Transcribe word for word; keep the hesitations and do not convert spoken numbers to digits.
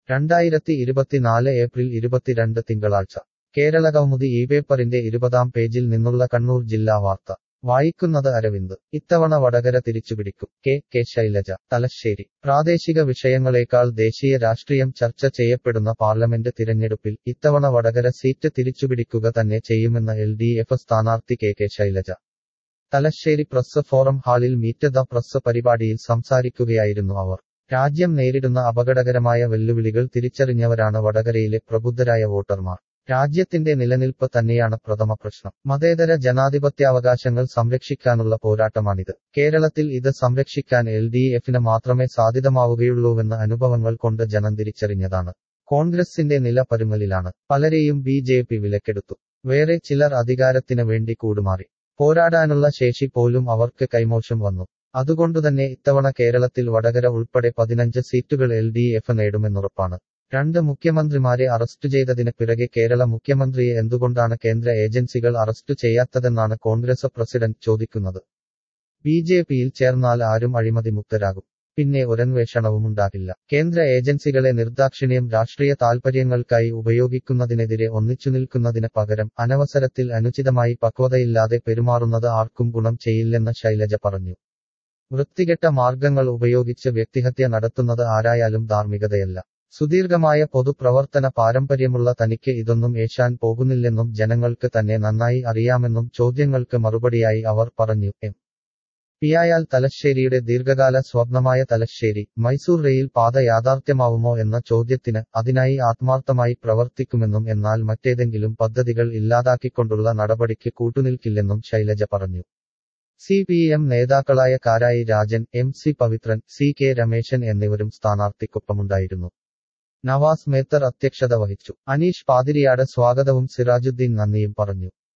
രണ്ടായിരത്തി ഇരുപത്തിനാല് ഏപ്രിൽ ഇരുപത്തിരണ്ട് തിങ്കളാഴ്ച കേരളകൗമുദി ഈ പേപ്പറിന്റെ ഇരുപതാം പേജിൽ നിന്നുള്ള കണ്ണൂർ ജില്ലാ വാർത്ത വായിക്കുന്നത് അരവിന്ദ്. ഇത്തവണ വടകര തിരിച്ചുപിടിക്കും കെ കെ ശൈലജ. തലശ്ശേരി. പ്രാദേശിക വിഷയങ്ങളേക്കാൾ ദേശീയ രാഷ്ട്രീയം ചർച്ച ചെയ്യപ്പെടുന്ന പാർലമെന്റ് തിരഞ്ഞെടുപ്പിൽ ഇത്തവണ വടകര സീറ്റ് തിരിച്ചുപിടിക്കുക തന്നെ ചെയ്യുമെന്ന് എൽ ഡി എഫ് സ്ഥാനാർത്ഥി K K Shailaja. Thalassery press forum ഹാളിൽ മീറ്റ് ദ പ്രസ് പരിപാടിയിൽ സംസാരിക്കുകയായിരുന്നു അവർ. രാജ്യം നേരിടുന്ന അപകടകരമായ വെല്ലുവിളികൾ തിരിച്ചറിഞ്ഞവരാണ് വടകരയിലെ പ്രബുദ്ധരായ വോട്ടർമാർ. രാജ്യത്തിന്റെ നിലനിൽപ്പ് തന്നെയാണ് പ്രഥമ പ്രശ്നം. മതേതര ജനാധിപത്യാവകാശങ്ങൾ സംരക്ഷിക്കാനുള്ള പോരാട്ടമാണിത്. കേരളത്തിൽ ഇത് സംരക്ഷിക്കാൻ എൽ ഡി എഫിന് മാത്രമേ സാധ്യമാവുകയുള്ളൂവെന്ന് അനുഭവങ്ങൾ കൊണ്ട് ജനം തിരിച്ചറിഞ്ഞതാണ്. കോൺഗ്രസിന്റെ നില പരുങ്ങലിലാണ്. പലരെയും ബി ജെ പി വിലക്കെടുത്തു. വേറെ ചിലർ അധികാരത്തിന് വേണ്ടി കൂടുമാറി. പോരാടാനുള്ള ശേഷി പോലും അവർക്ക് കൈമോശം വന്നു. അതുകൊണ്ടുതന്നെ ഇത്തവണ കേരളത്തിൽ വടകര ഉൾപ്പെടെ പതിനഞ്ച് സീറ്റുകൾ എൽ ഡി എഫ് നേടുമെന്നുറപ്പാണ്. രണ്ട് മുഖ്യമന്ത്രിമാരെ അറസ്റ്റ് ചെയ്തതിന് പിറകെ കേരള മുഖ്യമന്ത്രിയെ എന്തുകൊണ്ടാണ് കേന്ദ്ര ഏജൻസികൾ അറസ്റ്റ് ചെയ്യാത്തതെന്നാണ് കോൺഗ്രസ് പ്രസിഡന്റ് ചോദിക്കുന്നത്. ബി ജെ പിയിൽ ചേർന്നാൽ ആരും അഴിമതിമുക്തരാകും. പിന്നെ ഒരന്വേഷണവുമുണ്ടാകില്ല. കേന്ദ്ര ഏജൻസികളെ നിർദാക്ഷിണ്യം രാഷ്ട്രീയ താൽപര്യങ്ങൾക്കായി ഉപയോഗിക്കുന്നതിനെതിരെ ഒന്നിച്ചുനിൽക്കുന്നതിന് പകരം അനവസരത്തിൽ അനുചിതമായി പക്വതയില്ലാതെ പെരുമാറുന്നത് ആർക്കും ഗുണം ചെയ്യില്ലെന്ന് ശൈലജ പറഞ്ഞു. വൃത്തികെട്ട മാർഗങ്ങൾ ഉപയോഗിച്ച് വ്യക്തിഹത്യ നടത്തുന്നത് ആരായാലും ധാർമ്മികതയല്ല. സുദീർഘമായ പൊതുപ്രവർത്തന പാരമ്പര്യമുള്ള തനിക്ക് ഇതൊന്നും ഏശാൻ പോകുന്നില്ലെന്നും ജനങ്ങൾക്ക് തന്നെ നന്നായി അറിയാമെന്നും ചോദ്യങ്ങൾക്ക് മറുപടിയായി അവർ പറഞ്ഞു. എം പിയായാൽ തലശ്ശേരിയുടെ ദീർഘകാല സ്വപ്നമായ തലശ്ശേരി മൈസൂർ റെയിൽ പാത യാഥാർത്ഥ്യമാവുമോ എന്ന ചോദ്യത്തിന് അതിനായി ആത്മാർത്ഥമായി പ്രവർത്തിക്കുമെന്നും എന്നാൽ മറ്റേതെങ്കിലും പദ്ധതികൾ ഇല്ലാതാക്കിക്കൊണ്ടുള്ള നടപടിക്ക് കൂട്ടുനിൽക്കില്ലെന്നും ശൈലജ പറഞ്ഞു. സി പി എം നേതാക്കളായ Karayi Rajan, M C Pavithran, C K Rameshan എന്നിവരും സ്ഥാനാർത്ഥിക്കൊപ്പമുണ്ടായിരുന്നു. നവാസ് മേത്തർ അധ്യക്ഷത വഹിച്ചു. അനീഷ് പാതിരിയാട് സ്വാഗതവും സിറാജുദ്ദീൻ നന്ദിയും പറഞ്ഞു.